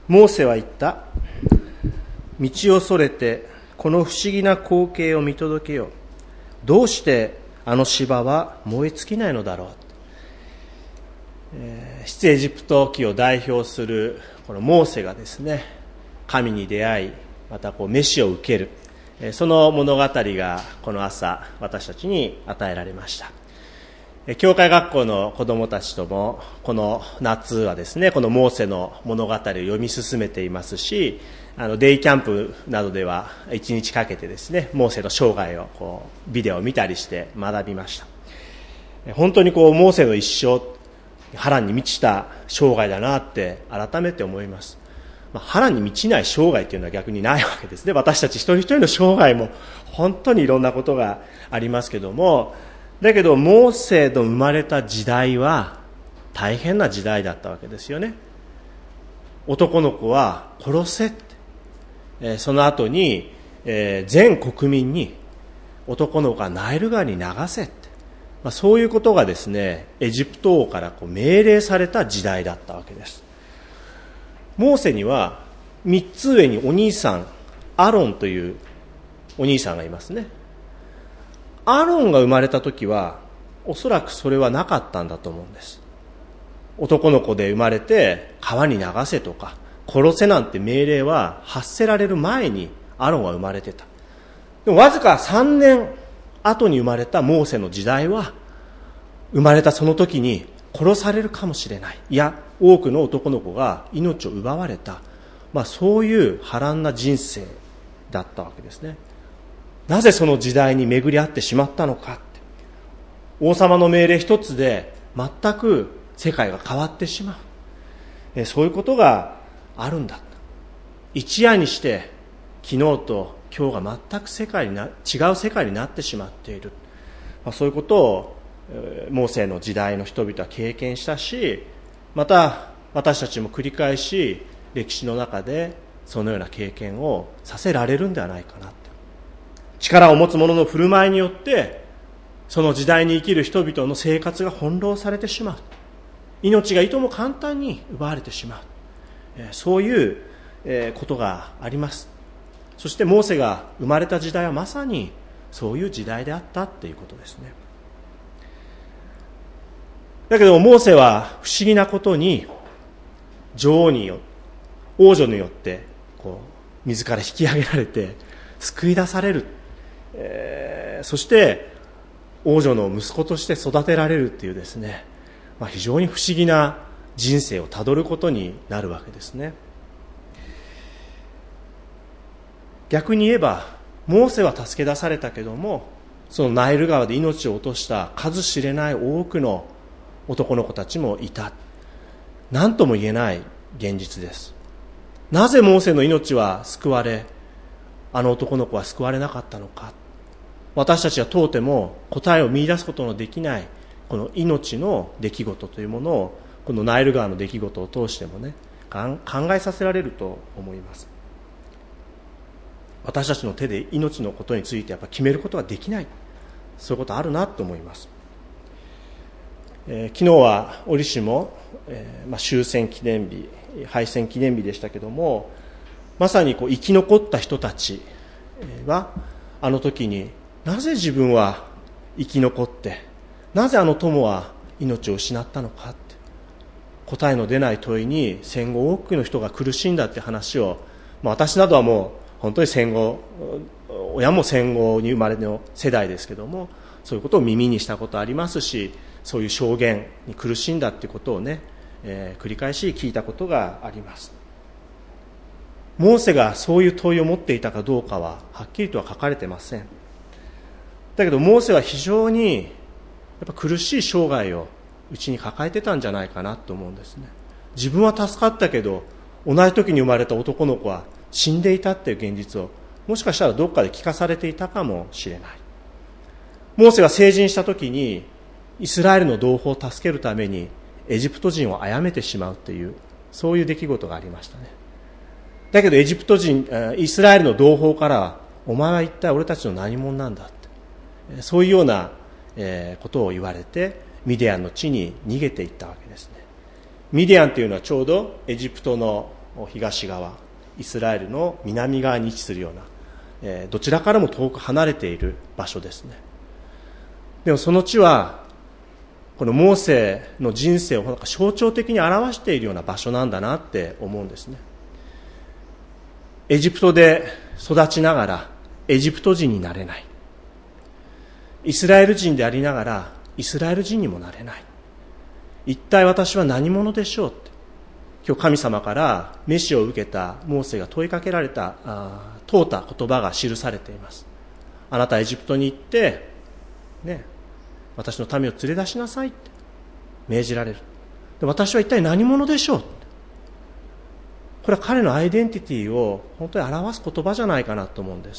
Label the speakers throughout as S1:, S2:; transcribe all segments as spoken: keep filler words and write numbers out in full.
S1: モーセは言った。道をそれてこの不思議な光景を見届けよう。どうしてあの芝は燃え尽きないのだろう。えー、出エジプト記を代表するこのモーセがですね、神に出会い、またこう召しを受ける、えー、その物語がこの朝私たちに与えられました。教会学校の子どもたちともこの夏はですね、このモーセの物語を読み進めていますし、あのデイキャンプなどでは一日かけてですね、モーセの生涯をこうビデオを見たりして学びました。本当にこうモーセの一生、波乱に満ちた生涯だなって改めて思います。まあ、波乱に満ちない生涯っていうのは逆にないわけですね。私たち一人一人の生涯も本当にいろんなことがありますけども、だけどモーセの生まれた時代は大変な時代だったわけですよね。男の子は殺せって、えー、その後に、えー、全国民に男の子はナイル川に流せって、まあ、そういうことがですね、エジプト王からこう命令された時代だったわけです。モーセにはみっつ上にお兄さんアロンというお兄さんがいますね。アロンが生まれた時はおそらくそれはなかったんだと思うんです。男の子で生まれて川に流せとか殺せなんて命令は発せられる前にアロンは生まれてた。でもわずかさんねん後に生まれたモーセの時代は、生まれたその時に殺されるかもしれない、いや多くの男の子が命を奪われた、まあ、そういう波乱な人生だったわけですね。なぜその時代に巡り合ってしまったのかって、王様の命令一つで全く世界が変わってしまう、そういうことがあるんだ。一夜にして昨日と今日が全く世界にな違う世界になってしまっている、まあ、そういうことをモーセの時代の人々は経験したし、また私たちも繰り返し歴史の中でそのような経験をさせられるんではないかな。力を持つ者の振る舞いによってその時代に生きる人々の生活が翻弄されてしまう、命がいとも簡単に奪われてしまう、そういうことがあります。そしてモーセが生まれた時代はまさにそういう時代であったっていうことですね。だけどモーセは不思議なことに女王によ王女によってこう水から引き上げられて救い出される、えー、そして王女の息子として育てられるっていうですね、まあ、非常に不思議な人生をたどることになるわけですね。逆に言えばモーセは助け出されたけども、そのナイル川で命を落とした数知れない多くの男の子たちもいた。何とも言えない現実です。なぜモーセの命は救われ、あの男の子は救われなかったのか。私たちは問うても答えを見出すことのできないこの命の出来事というものを、このナイル川の出来事を通してもね、考えさせられると思います。私たちの手で命のことについてやっぱ決めることはできない、そういうことあるなと思います。えー、昨日は折しも、えーまあ、終戦記念日、敗戦記念日でしたけども、まさにこう生き残った人たちはあの時になぜ自分は生き残って、なぜあの友は命を失ったのかって答えの出ない問いに戦後多くの人が苦しんだって話を、まあ、私などはもう本当に戦後、親も戦後に生まれの世代ですけども、そういうことを耳にしたことありますし、そういう証言に苦しんだってことをね、えー、繰り返し聞いたことがあります。モーセがそういう問いを持っていたかどうかははっきりとは書かれてません。だけどモーセは非常にやっぱ苦しい生涯をうちに抱えてたんじゃないかなと思うんですね。自分は助かったけど同じ時に生まれた男の子は死んでいたっていう現実をもしかしたらどっかで聞かされていたかもしれない。モーセが成人した時にイスラエルの同胞を助けるためにエジプト人を殺めてしまうという、そういう出来事がありましたね。だけどエジプト人、イスラエルの同胞からは、お前は一体俺たちの何者なんだって、そういうようなことを言われてミディアンの地に逃げていったわけですね。ミディアンというのはちょうどエジプトの東側、イスラエルの南側に位置するような、えー、どちらからも遠く離れている場所ですね。でもその地はこのモーセの人生をなんか象徴的に表しているような場所なんだなって思うんですね。エジプトで育ちながらエジプト人になれない、イスラエル人でありながらイスラエル人にもなれない、一体私は何者でしょうって、今日神様からメシを受けたモーセが問いかけられたあ問うた言葉が記されています。あなたはエジプトに行ってね、私の民を連れ出しなさいって命じられる。で、私は一体何者でしょう。これは彼のアイデンティティを本当に表す言葉じゃないかなと思うんです。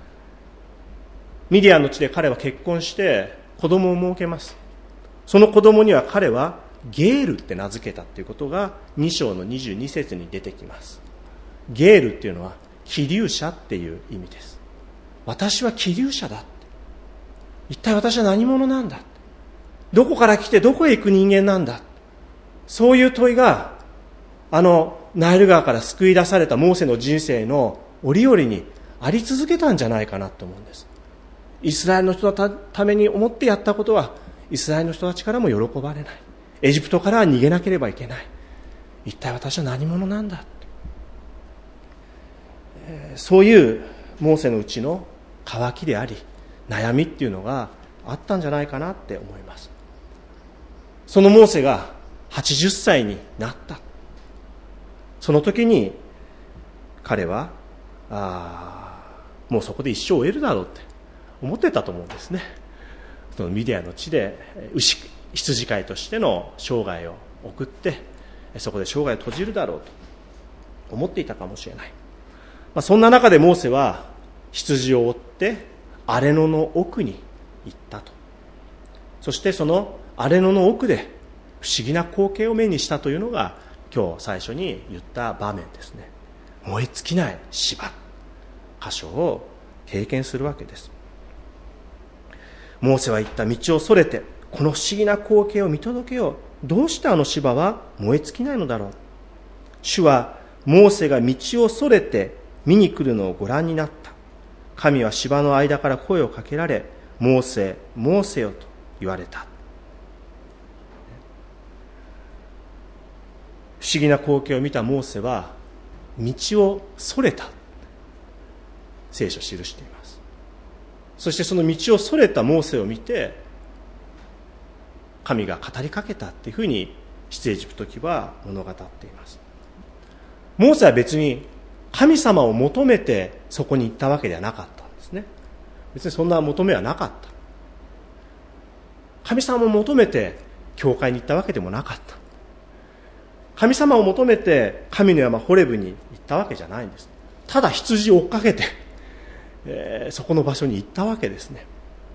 S1: ミディアンの地で彼は結婚して子供を設けます。その子供には彼はゲールって名付けたということがに章のにじゅうに節に出てきます。ゲールっていうのは希留者っていう意味です。私は希留者だ。一体私は何者なんだ、どこから来てどこへ行く人間なんだ、そういう問いがあのナイル川から救い出されたモーセの人生の折々にあり続けたんじゃないかなと思うんです。イスラエルの人の た, ために思ってやったことはイスラエルの人たちからも喜ばれない、エジプトからは逃げなければいけない、一体私は何者なんだ、えー、そういうモーセのうちの渇きであり悩みっていうのがあったんじゃないかなって思います。そのモーセがはちじゅっさいになった、その時に彼はあもうそこで一生を終えるだろうって思ってたと思うんですね。そのミディアの地で牛羊飼いとしての生涯を送ってそこで生涯を閉じるだろうと思っていたかもしれない。まあ、そんな中でモーセは羊を追って荒れ野の奥に行ったと。そしてその荒れ野の奥で不思議な光景を目にしたというのが今日最初に言った場面ですね。燃え尽きない芝箇所を経験するわけです。モーセは言った、道をそれてこの不思議な光景を見届けよう。どうしてあの芝は燃え尽きないのだろう。主はモーセが道をそれて見に来るのをご覧になった。神は芝の間から声をかけられ、モーセ、モーセよと言われた。不思議な光景を見たモーセは道をそれた、聖書を記しています。そしてその道をそれたモーセを見て神が語りかけたっていうふうに出エジプト記は物語っています。モーセは別に神様を求めてそこに行ったわけではなかったんですね。別にそんな求めはなかった。神様を求めて教会に行ったわけでもなかった。神様を求めて神の山ホレブに行ったわけじゃないんです。ただ羊を追っかけて、えー、そこの場所に行ったわけですね。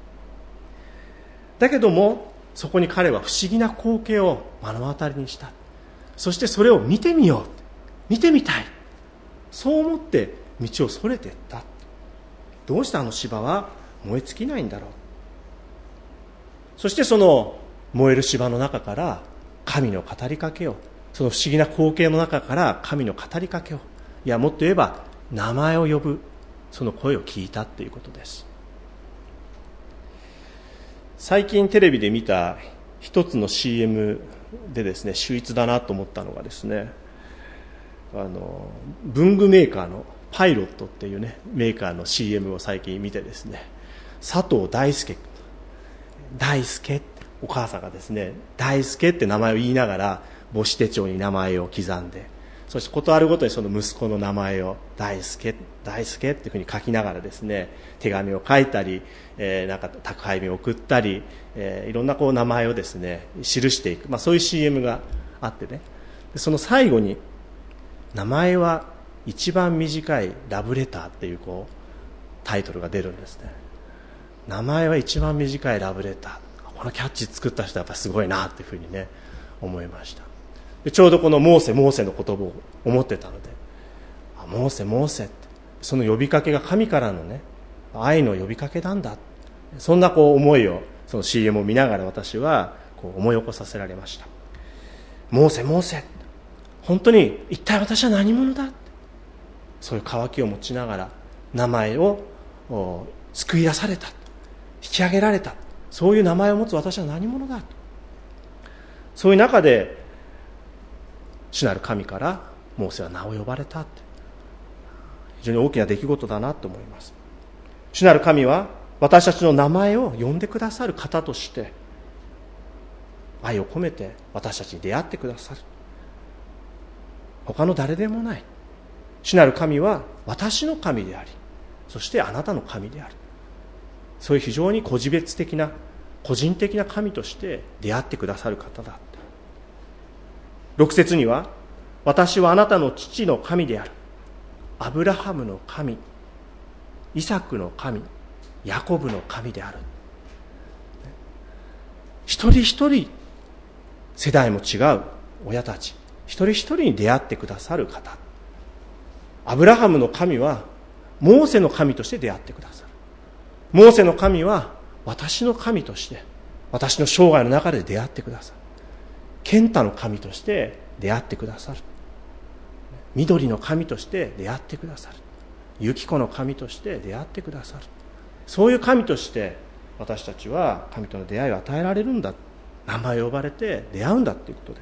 S1: だけどもそこに彼は不思議な光景を目の当たりにした。そしてそれを見てみよう、見てみたい、そう思って道をそれていった。どうしてあの芝は燃え尽きないんだろう。そしてその燃える芝の中から神の語りかけを、その不思議な光景の中から神の語りかけを、いやもっと言えば名前を呼ぶその声を聞いたということです。最近テレビで見た一つの シーエム でですね、秀逸だなと思ったのがですね、あの文具メーカーのパイロットっていうねメーカーの シーエム を最近見てですね、佐藤大輔大輔お母さんがですね大輔って名前を言いながら母子手帳に名前を刻んで、そしてことあるごとにその息子の名前を大輔大輔っていうふうに書きながらですね、手紙を書いたり、えー、なんか宅配便を送ったり、えー、いろんなこう名前をですね記していく、まあ、そういう シーエム があってね、でその最後に名前は一番短いラブレターっていうこうタイトルが出るんですね。名前は一番短いラブレター、このキャッチ作った人はやっぱりすごいなっていうふうにね思いました。でちょうどこのモーセモーセの言葉を思ってたので、あモーセモーセってその呼びかけが神からのね愛の呼びかけなんだ、そんなこう思いをその シーエム を見ながら私はこう思い起こさせられました。モーセモーセ、 本当に一体私は何者だ、そういう渇きを持ちながら名前を救い出された、引き上げられた、そういう名前を持つ私は何者だ、そういう中で主なる神からモーセは名を呼ばれたって、非常に大きな出来事だなと思います。主なる神は私たちの名前を呼んでくださる方として愛を込めて私たちに出会ってくださる。他の誰でもない主なる神は私の神であり、そしてあなたの神である。そういう非常に個別的な個人的な神として出会ってくださる方だ。ろく節には、私はあなたの父の神である。アブラハムの神、イサクの神、ヤコブの神である。一人一人世代も違う親たち一人一人に出会ってくださる方。アブラハムの神はモーセの神として出会ってくださる。モーセの神は私の神として私の生涯の中で出会ってくださる。健太の神として出会ってくださる。緑の神として出会ってくださる。雪子の神として出会ってくださる。そういう神として私たちは神との出会いを与えられるんだ、名前を呼ばれて出会うんだということです。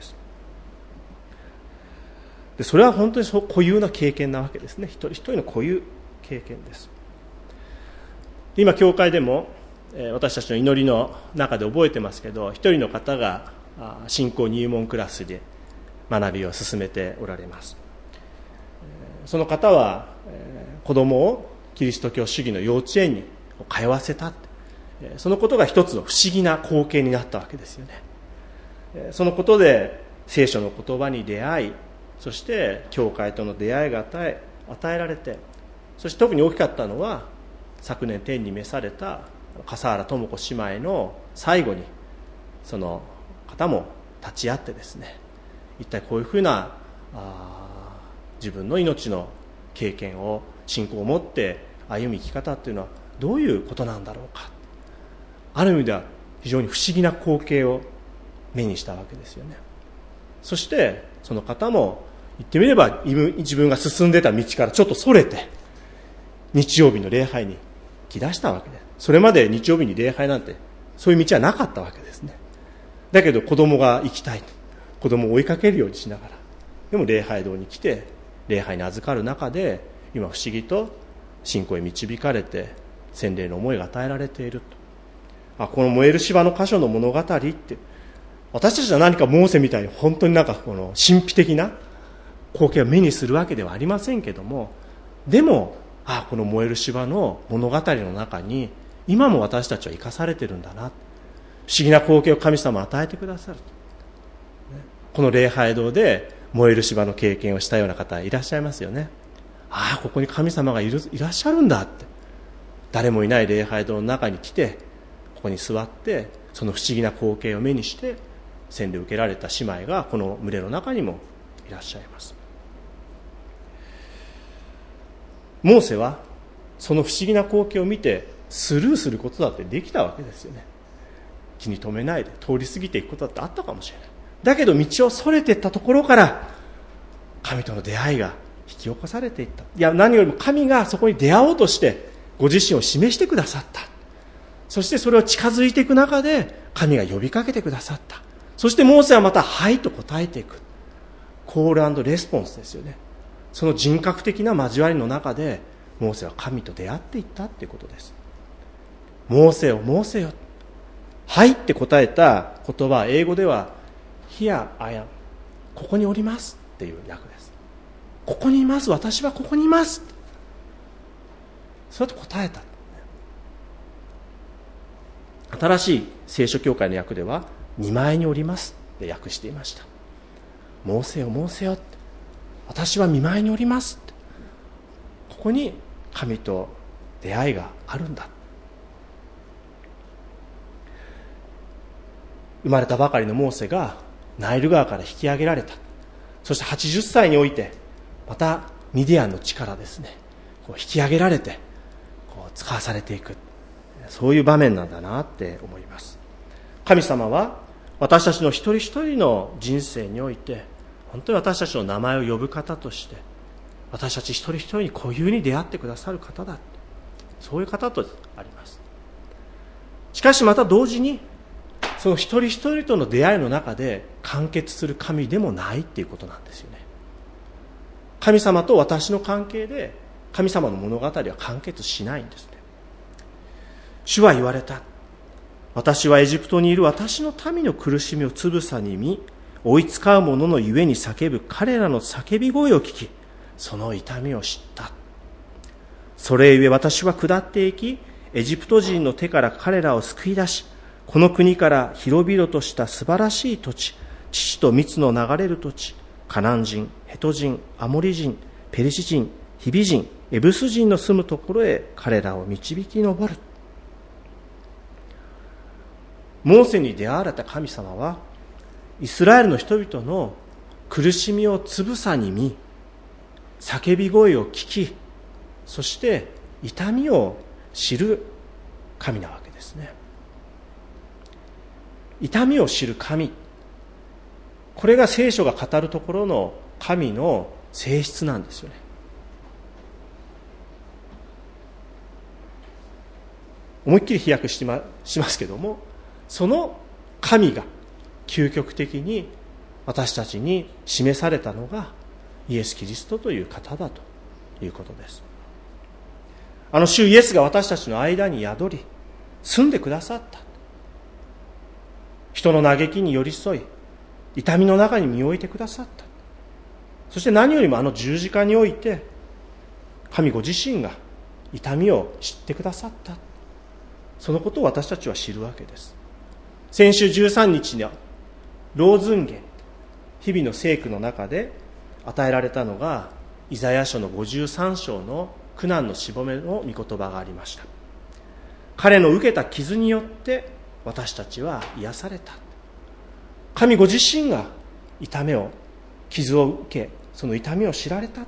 S1: でそれは本当にそう固有な経験なわけですね。一人一人の固有経験です。今教会でも私たちの祈りの中で覚えてますけど、一人の方が信仰入門クラスで学びを進めておられます。その方は子供をキリスト教主義の幼稚園に通わせた、そのことが一つの不思議な光景になったわけですよね。そのことで聖書の言葉に出会い、そして教会との出会いが与え与えられて、そして特に大きかったのは昨年天に召された笠原智子姉妹の最後にその方も立ち会ってですね、一体こういうふうなあ自分の命の経験を信仰を持って歩み生き方というのはどういうことなんだろうか、ある意味では非常に不思議な光景を目にしたわけですよね。そしてその方も言ってみれば自分が進んでた道からちょっとそれて日曜日の礼拝に来だしたわけです。それまで日曜日に礼拝なんてそういう道はなかったわけですね。だけど子供が行きたい、子供を追いかけるようにしながら、でも礼拝堂に来て礼拝に預かる中で今不思議と信仰へ導かれて洗礼の思いが与えられていると。あ、この燃える芝の箇所の物語って私たちは何かモーセみたいに本当になんかこの神秘的な光景を目にするわけではありませんけども、でもあ、この燃える芝の物語の中に今も私たちは生かされているんだな、不思議な光景を神様は与えてくださる。この礼拝堂で燃える芝の経験をしたような方いらっしゃいますよね。ああ、ここに神様がいる、いらっしゃるんだって、誰もいない礼拝堂の中に来てここに座ってその不思議な光景を目にして洗礼を受けられた姉妹がこの群れの中にもいらっしゃいます。モーセはその不思議な光景を見てスルーすることだってできたわけですよね。気に留めないで通り過ぎていくことだってあったかもしれない。だけど道をそれていったところから神との出会いが引き起こされていった。いや、何よりも神がそこに出会おうとしてご自身を示してくださった。そしてそれを近づいていく中で神が呼びかけてくださった。そしてモーセはまたはいと答えていく。コール&レスポンスですよね。その人格的な交わりの中でモーセは神と出会っていったということです。モーセよモーセよ、はいって答えた言葉は英語では Here I am、 ここにおりますっていう訳です。ここにいます、私はここにいます、そうやって答えた。新しい聖書教会の訳ではにまいにおりますって訳していました。モーセよモーセよ、私は見舞いにおります。ここに神と出会いがあるんだ。生まれたばかりのモーセがナイル川から引き上げられた。そしてはちじゅっさいにおいてまたミディアンの地からですね、こう引き上げられてこう使わされていく、そういう場面なんだなって思います。神様は私たちの一人一人の人生において本当に私たちの名前を呼ぶ方として、私たち一人一人に固有に出会ってくださる方だ、そういう方とあります。しかしまた同時に、その一人一人との出会いの中で完結する神でもないっていうことなんですよね。神様と私の関係で神様の物語は完結しないんですね。主は言われた。私はエジプトにいる私の民の苦しみをつぶさに見、追いつかう者のゆえに叫ぶ彼らの叫び声を聞き、その痛みを知った。それゆえ私は下っていき、エジプト人の手から彼らを救い出し、この国から広々とした素晴らしい土地、乳と蜜の流れる土地、カナン人、ヘト人、アモリ人、ペリシ人、ヒビ人、エブス人の住むところへ彼らを導き上る。モーセに出会われた神様は、イスラエルの人々の苦しみをつぶさに見、叫び声を聞き、そして痛みを知る神なわけですね。痛みを知る神、これが聖書が語るところの神の性質なんですよね。思いっきり飛躍しま、しますけども、その神が究極的に私たちに示されたのがイエス・キリストという方だということです。あの主イエスが私たちの間に宿り住んでくださった。人の嘆きに寄り添い、痛みの中に身を置いてくださった。そして何よりもあの十字架において神ご自身が痛みを知ってくださった。そのことを私たちは知るわけです。先週じゅうさんにちの老尊言、日々の聖句の中で与えられたのがイザヤ書のごじゅうさん章の苦難のしぼめの御言葉がありました。彼の受けた傷によって私たちは癒された。神ご自身が痛みを、傷を受け、その痛みを知られた。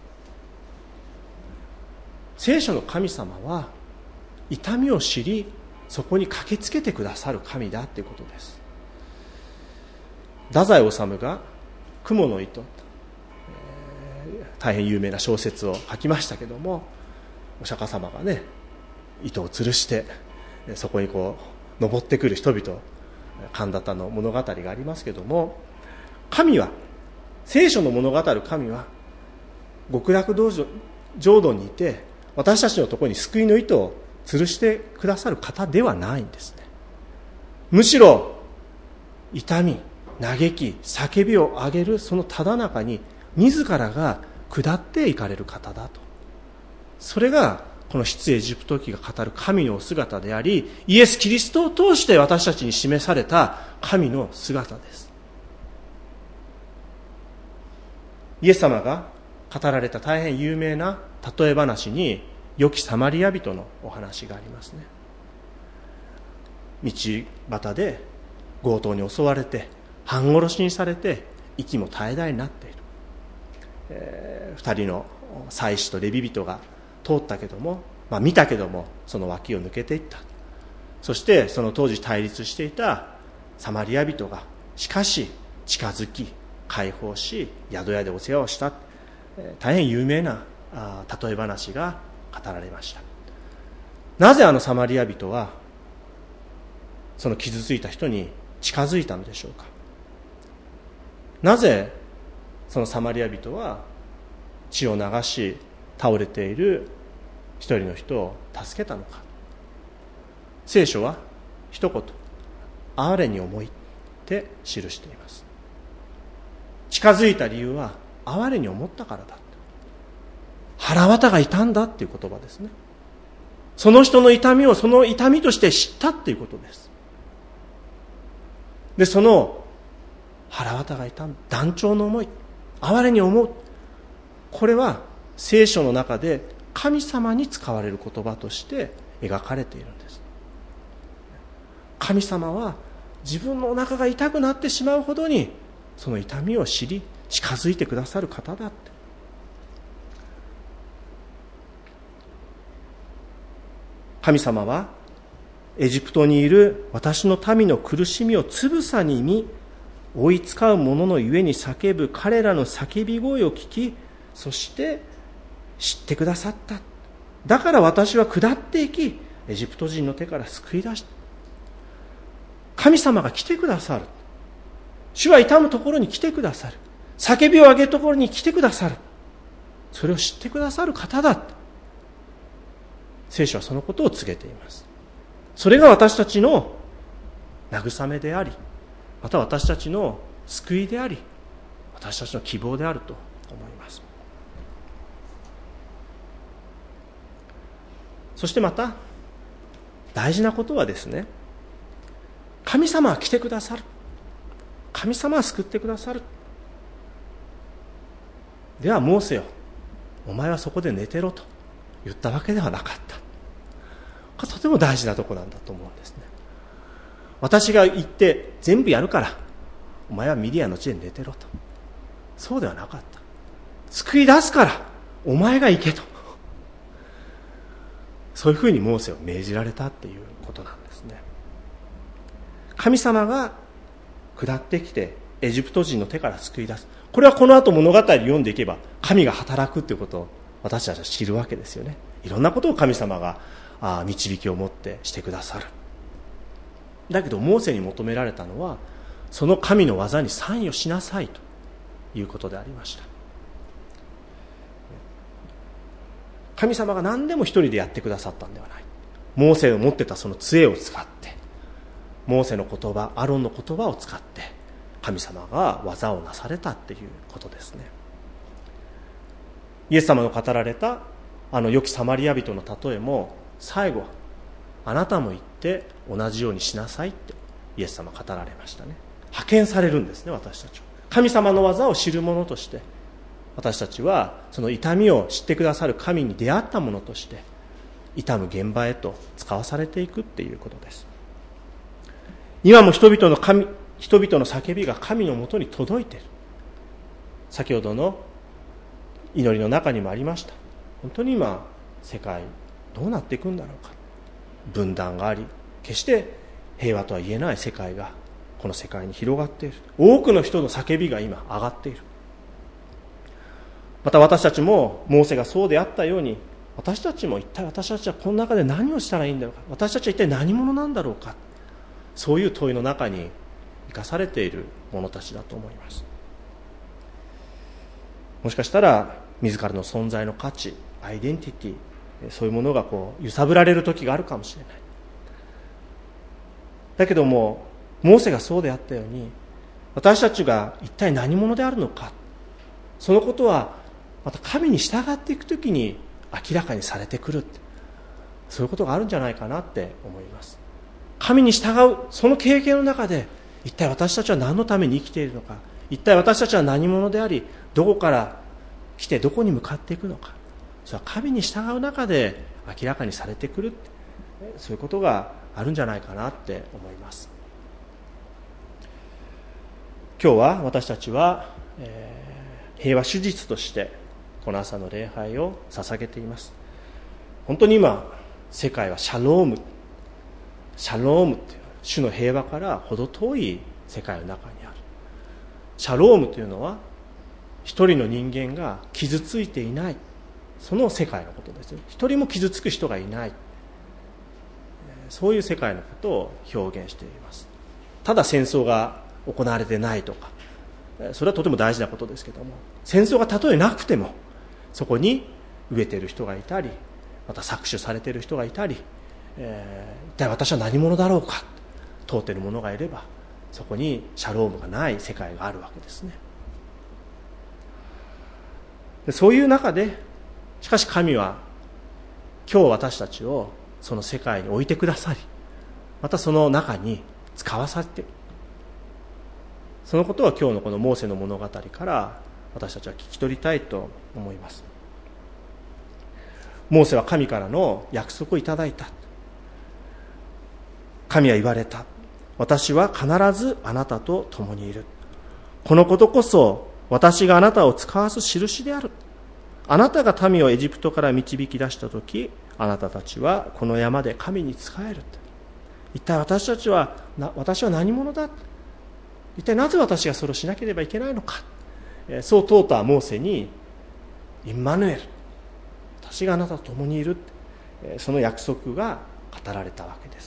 S1: 聖書の神様は痛みを知り、そこに駆けつけてくださる神だということです。太宰治が雲の糸、えー、大変有名な小説を書きましたけども、お釈迦様がね、糸を吊るしてそこにこう登ってくる人々、神田田の物語がありますけども、神は、聖書の物語る神は極楽浄土にいて私たちのところに救いの糸を吊るしてくださる方ではないんですね。むしろ痛み、嘆き、叫びを上げるそのただ中に自らが下っていかれる方だと。それがこの出エジプト記が語る神のお姿であり、イエス・キリストを通して私たちに示された神の姿です。イエス様が語られた大変有名な例え話に、良きサマリア人のお話がありますね。道端で強盗に襲われて半殺しにされて息も絶え絶えになっている、えー、二人の祭司とレビ人が通ったけども、まあ、見たけどもその脇を抜けていった。そしてその当時対立していたサマリア人がしかし近づき解放し宿屋でお世話をした、えー、大変有名なあ例え話が語られました。なぜあのサマリア人はその傷ついた人に近づいたのでしょうか。なぜそのサマリア人は血を流し倒れている一人の人を助けたのか。聖書は一言、哀れに思いって記しています。近づいた理由は哀れに思ったからだ。腹渡がいたんだっていう言葉ですね。その人の痛みをその痛みとして知ったっていうことです。で、その腹渡がいた断腸の思い、哀れに思う、これは聖書の中で神様に使われる言葉として描かれているんです。神様は自分のお腹が痛くなってしまうほどにその痛みを知り近づいてくださる方だって。神様はエジプトにいる私の民の苦しみをつぶさに見、 追いつかう者のゆえに叫ぶ彼らの叫び声を聞き、そして知ってくださった。だから私は下っていき、エジプト人の手から救い出した。神様が来てくださる。主は痛むところに来てくださる。叫びを上げるところに来てくださる。それを知ってくださる方だ。聖書はそのことを告げています。それが私たちの慰めであり、また私たちの救いであり、私たちの希望であると思います。そしてまた大事なことはですね、神様は来てくださる。神様は救ってくださる。ではモーセよ、お前はそこで寝てろと言ったわけではなかった。これとても大事なところなんだと思うんですね。私が行って全部やるからお前はミディアの地で寝てろと、そうではなかった。救い出すからお前が行けと、そういうふうにモーセを命じられたっていうことなんですね。神様が下ってきてエジプト人の手から救い出す。これはこの後物語を読んでいけば神が働くということを私たちは知るわけですよね。いろんなことを神様が導きを持ってしてくださる。だけどモーセに求められたのはその神の技に参与しなさいということでありました。神様が何でも一人でやってくださったんではない。モーセの持ってたその杖を使って、モーセの言葉、アロンの言葉を使って神様が技をなされたっていうことですね。イエス様の語られたあの良きサマリア人の例えも、最後あなたも行って同じようにしなさいってイエス様語られましたね。派遣されるんですね。私たちは神様の技を知る者として、私たちはその痛みを知ってくださる神に出会った者として痛む現場へと使わされていくっていうことです。今も人々の神人々の叫びが神のもとに届いている。先ほどの祈りの中にもありました。本当に今世界どうなっていくんだろうか。分断があり、決して平和とは言えない世界がこの世界に広がっている。多くの人の叫びが今上がっている。また私たちもモーセがそうであったように、私たちも一体私たちはこの中で何をしたらいいんだろうか、私たちは一体何者なんだろうか、そういう問いの中に生かされている者たちだと思います。もしかしたら自らの存在の価値、アイデンティティ、そういうものがこう揺さぶられる時があるかもしれない。だけどもモーセがそうであったように、私たちが一体何者であるのか、そのことはまた神に従っていくときに明らかにされてくるって、そういうことがあるんじゃないかなって思います。神に従うその経験の中で、一体私たちは何のために生きているのか、一体私たちは何者であり、どこから来てどこに向かっていくのか、それは神に従う中で明らかにされてくるって、そういうことがあるんじゃないかなって思います。今日は私たちは、えー、平和主日としてこの朝の礼拝を捧げています。本当に今世界はシャロームシャロームという主の平和から程遠い世界の中にある。シャロームというのは一人の人間が傷ついていない、その世界のことです。一人も傷つく人がいない、そういう世界のことを表現しています。ただ戦争が行われてないとか、それはとても大事なことですけども、戦争がたとえなくてもそこに飢えている人がいたり、また搾取されている人がいたり、えー、一体私は何者だろうか問うている者がいれば、そこにシャロームがない世界があるわけですね。でそういう中でしかし神は今日私たちをその世界に置いてくださり、またその中に使わされている。そのことは今日のこのモーセの物語から私たちは聞き取りたいと思います。モーセは神からの約束をいただいた。神は言われた。私は必ずあなたと共にいる。このことこそ私があなたを使わす印である。あなたが民をエジプトから導き出したとき、あなたたちはこの山で神に仕える。一体私たちは私は何者だ。 一体なぜ私がそれをしなければいけないのか。そう問うたモーセに、インマヌエル、私があなたと共にいる、その約束が語られたわけです。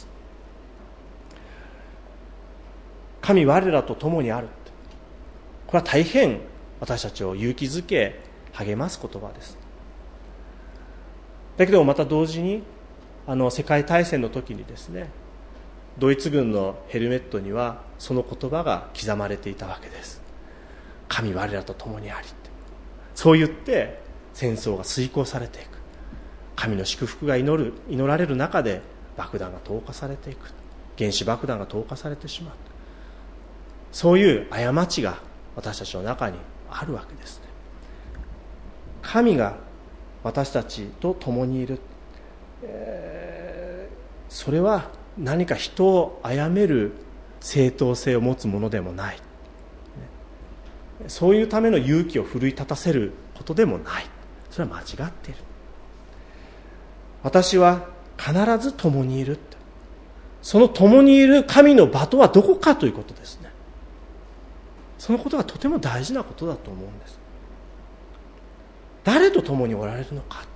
S1: 神我らと共にある、これは大変私たちを勇気づけ励ます言葉です。だけどまた同時に、あの世界大戦の時にですね、ドイツ軍のヘルメットにはその言葉が刻まれていたわけです。神我らと共にありって、そう言って戦争が遂行されていく。神の祝福が祈る祈られる中で爆弾が投下されていく。原子爆弾が投下されてしまう。そういう過ちが私たちの中にあるわけですね。神が私たちと共にいる、えー、それは何か人を殺める正当性を持つものでもない、そういうための勇気を奮い立たせることでもない。それは間違っている。私は必ず共にいる。その共にいる神の場とはどこかということですね。そのことがとても大事なことだと思うんです。誰と共におられるのか。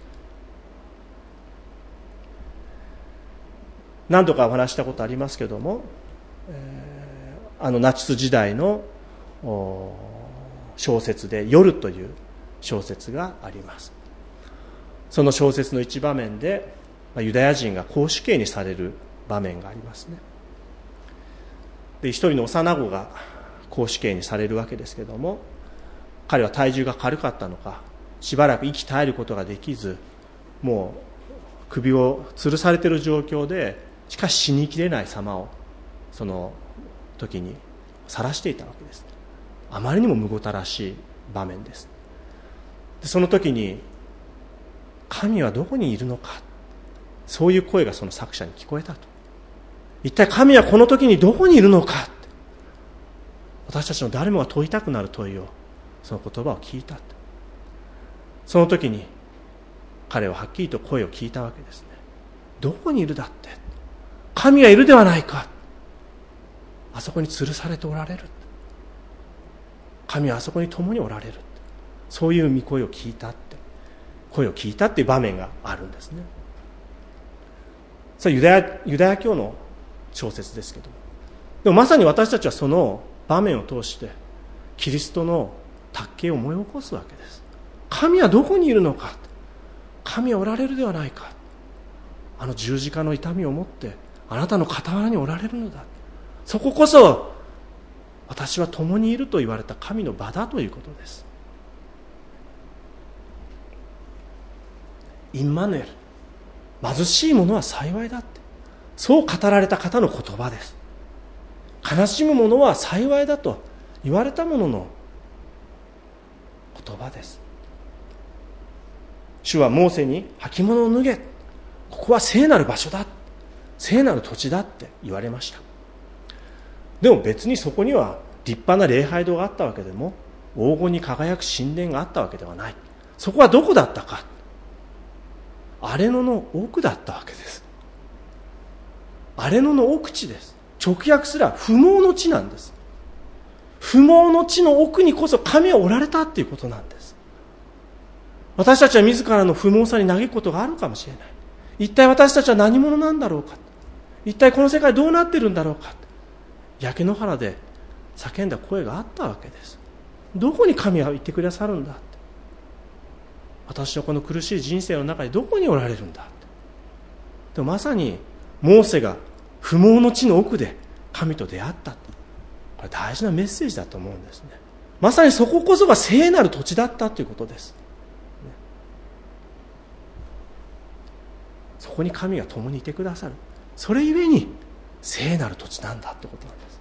S1: 何度かお話したことありますけども、えー、あのナチス時代の小説で夜という小説があります。その小説の一場面でユダヤ人が絞首刑にされる場面がありますね。で、一人の幼子が絞首刑にされるわけですけども、彼は体重が軽かったのか、しばらく息絶えることができず、もう首を吊るされている状況で、しかし死にきれない様をその時に晒していたわけです。あまりにもむごたらしい場面です。で、その時に神はどこにいるのか、そういう声がその作者に聞こえたと。一体神はこの時にどこにいるのかって、私たちの誰もが問いたくなる問いを、その言葉を聞いた。その時に彼ははっきりと声を聞いたわけですね。どこにいるだって、神がいるではないか。あそこに吊るされておられる。神はあそこに共におられる。そういう御声を聞いたって、声を聞いたっていう場面があるんですね。それはユダヤ、ユダヤ教の小説ですけども、でもまさに私たちはその場面を通してキリストの卓形を思い起こすわけです。神はどこにいるのか。神はおられるではないか。あの十字架の痛みを持ってあなたの傍らにおられるのだ。そここそ私は共にいると言われた神の場だということです。インマヌエル、貧しい者は幸いだって、そう語られた方の言葉です。悲しむ者は幸いだと言われた者の言葉です。主はモーセに履物を脱げ、ここは聖なる場所だ、聖なる土地だって言われました。でも別にそこには立派な礼拝堂があったわけでも、黄金に輝く神殿があったわけではない。そこはどこだったか、荒れ野の奥だったわけです。荒れ野の奥地です。直訳すら不毛の地なんです。不毛の地の奥にこそ神はおられたっていうことなんです。私たちは自らの不毛さに嘆くことがあるかもしれない。一体私たちは何者なんだろうか、一体この世界どうなっているんだろうか、焼け野原で叫んだ声があったわけです。どこに神は言ってくださるんだって、私のこの苦しい人生の中にどこにおられるんだって。でもまさにモーセが不毛の地の奥で神と出会った、これ大事なメッセージだと思うんですね。まさにそここそが聖なる土地だったということです。そこに神が共にいてくださる、それゆえに聖なる土地なんだってことなんです。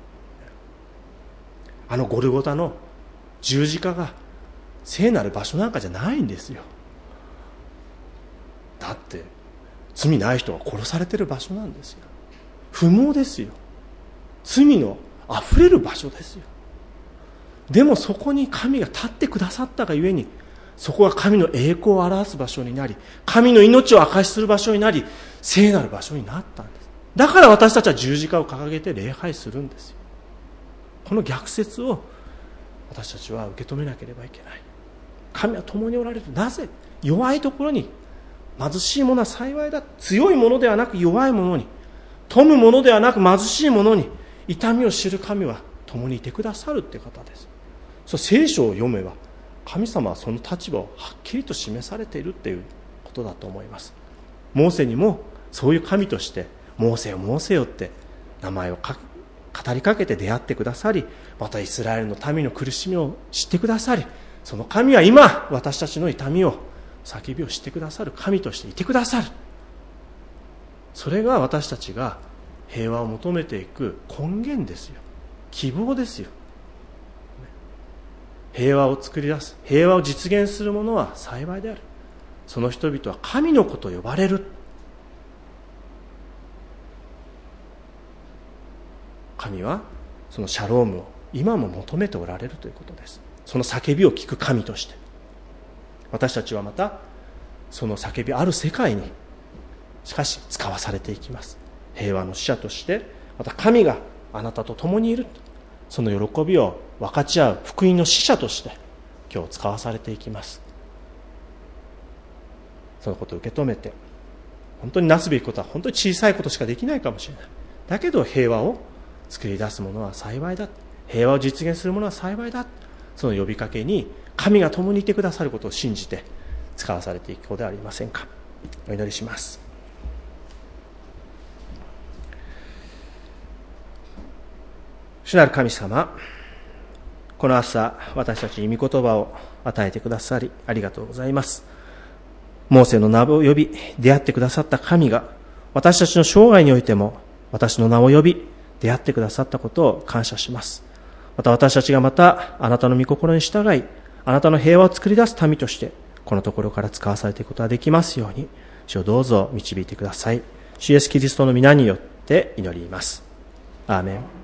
S1: あのゴルゴタの十字架が聖なる場所なんかじゃないんですよ。だって罪ない人が殺されてる場所なんですよ。不毛ですよ。罪のあふれる場所ですよ。でもそこに神が立ってくださったがゆえに、そこが神の栄光を表す場所になり、神の命を証しする場所になり、聖なる場所になったんです。だから私たちは十字架を掲げて礼拝するんですよ。 この逆説を私たちは受け止めなければいけない。神は共におられる。なぜ？弱いところに、貧しいものは幸いだ。強いものではなく弱いものに、富むものではなく貧しいものに、痛みを知る神は共にいてくださるという方です。そう聖書を読めば神様はその立場をはっきりと示されているということだと思います。モーセにもそういう神としてモーセよモーセよって名前をか語りかけて出会ってくださり、またイスラエルの民の苦しみを知ってくださり、その神は今私たちの痛みを叫びを知ってくださる神としていてくださる。それが私たちが平和を求めていく根源ですよ。希望ですよ。平和を作り出す、平和を実現する者は幸いである。その人々は神の子と呼ばれる。神はそのシャロームを今も求めておられるということです。その叫びを聞く神として、私たちはまたその叫びある世界にしかし使わされていきます。平和の使者として、また神があなたと共にいる、その喜びを分かち合う福音の使者として今日使わされていきます。そのことを受け止めて、本当になすべきことは本当に小さいことしかできないかもしれない。だけど平和を作り出すものは幸いだ、平和を実現するものは幸いだ、その呼びかけに神が共にいてくださることを信じて使わされていくことではありませんか。お祈りします。主なる神様、この朝私たちに御言葉を与えてくださりありがとうございます。モーセの名を呼び出会ってくださった神が私たちの生涯においても私の名を呼び出会ってくださったことを感謝します。また私たちがまたあなたの御心に従い、あなたの平和を作り出す民としてこのところから使わされていくことができますように、主をどうぞ導いてください。主イエスキリストの皆によって祈ります。アーメン。